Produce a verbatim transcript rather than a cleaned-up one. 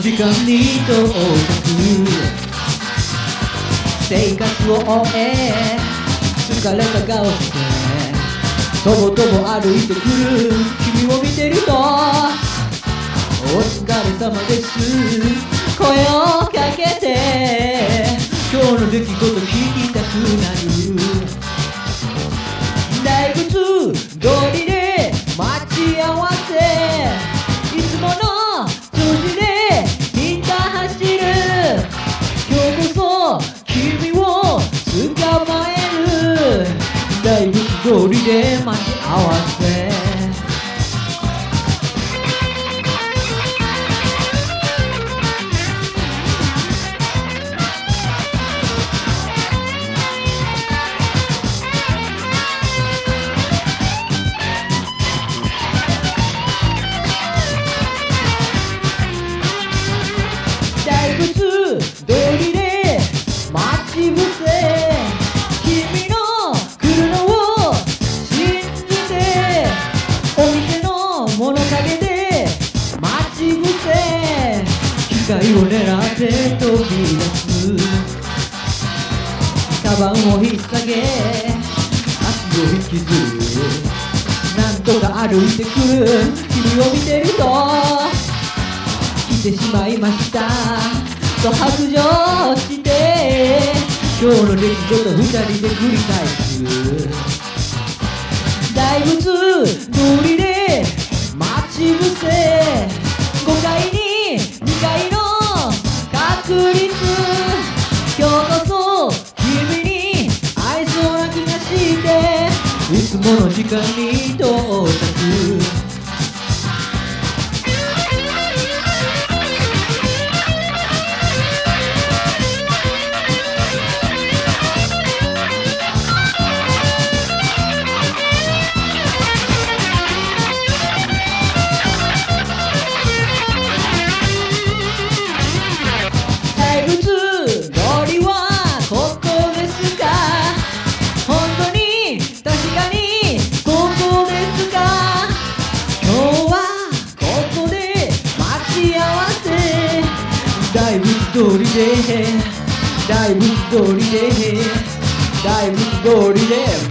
時間に到着生活を終え疲れた顔してとぼとぼ歩いてくる君を見てるとお疲れ様です声をかけて今日の出来事聞きたくなる大仏通りで待ち合わせいつもの調子でみんな走る今日こそ君を捕まえる大仏通りで待ち合わせ大仏通りで待ち伏せ君の来るのを信じてお店の物陰で待ち伏せ機械を狙って飛び出すカバンを引っ提げ足を引きずるなんとか歩いてくる君を見てると来てしまいましたと白状して今日の出来事二人で繰り返す大仏通りで待ち伏せごかいににかいの確率今日こそ君に会えそうな気がしていつもの時間に到着大仏通りはここですか本当に確かにここですか今日はここで待ち合わせ大仏通りで大仏通りで大仏通りで